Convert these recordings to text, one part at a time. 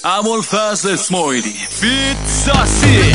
ابوالفضل اسماعیلی فیت ساسی.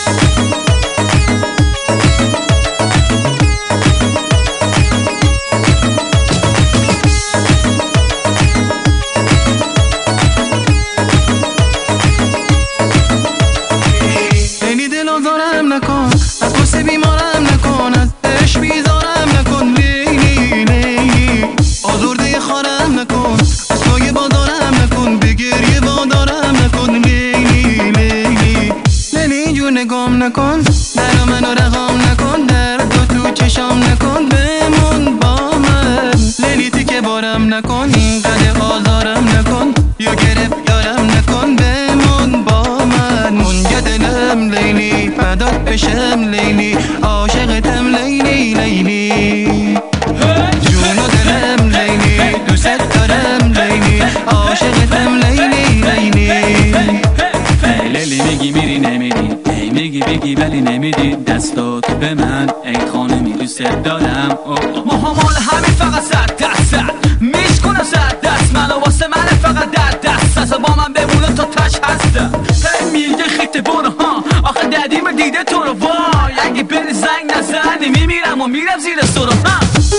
خیلی دل آزارم نکن، از قصه بیمارم نکن، از عشق بیزارم نکن، لیلی لیلی آزرده خارم نکن، از پای بازارم نکن، به گریه وادارم نکن، لیلی لیلی لیلی جور نگام نکن، در منو رقام نکن، در تو چشام نکن، بمون با من لیلی تیکه بارم نکن، اینقدر آزارم نکن یا گرفتارم نکن، بمون با من منجا دلم لیلی فدات بشم لیلی عاشقتم لیلی لیلی جون و دلم لیلی دوست دارم لیلی عاشقتم لیلی لیلی لیلی میگی میری نمیری، ای میگی بگی ولی نمیدی دستاتو به من، ای خانمی دوست دارم. محمال همین فقط 100% میشکنم 100% منو واسه من فقط دست اصلا با من بمونه تا تش هستم. میگه خیته برو ها آخه ددیم دیده تو رو وای، اگه بری زنگ نزنی میمیرم و میرم زیر سرو ها.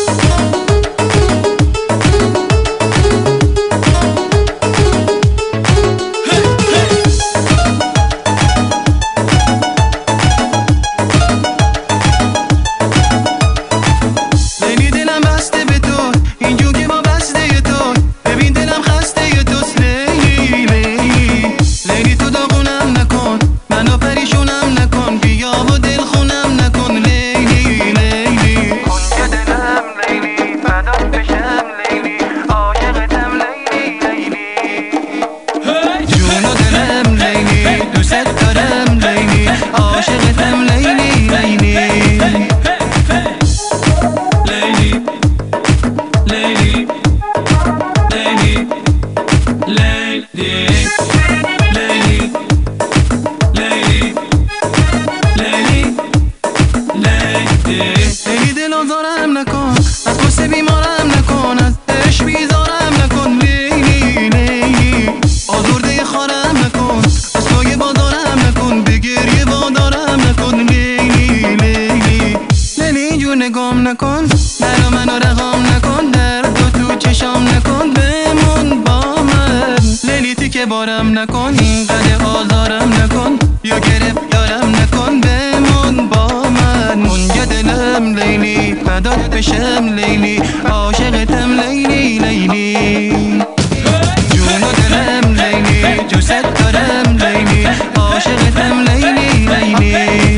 خیلی دل آزارم نکن، از قصه بیمارم نکن، از عشق بیزارم نکن، لیلی لیلی آزرده خارم نکن، از پای بازارم نکن، به گریه وادارم نکن، لیلی لیلی لیلی جور نگام نکن، در منو رقام نکن، در تو چشام نکن، بمون با من لیلی تیکه بارم نکن، اینقدر آزارم نکن یا گرفتارم نکن، بمون با من منجا دلم لیلی فدات بشم لیلی عاشقتم لیلی لیلی جون و دلم لیلی دوست دارم لیلی عاشقتم لیلی لیلی.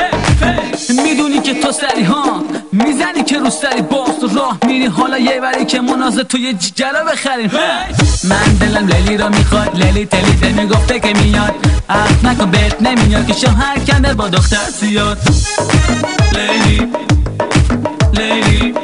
میدونی که تو سری ها میزنی که رو سری باز تو راه میری، حالا یه وری که منازه تو یه جیگرا بخریم. من دلم لیلی رو میخواد، لیلی تلی دل میگفته که میاد، عقل نکن بهت نمیاد که شوهر کنده با دختر زیاد. لیلی لیلی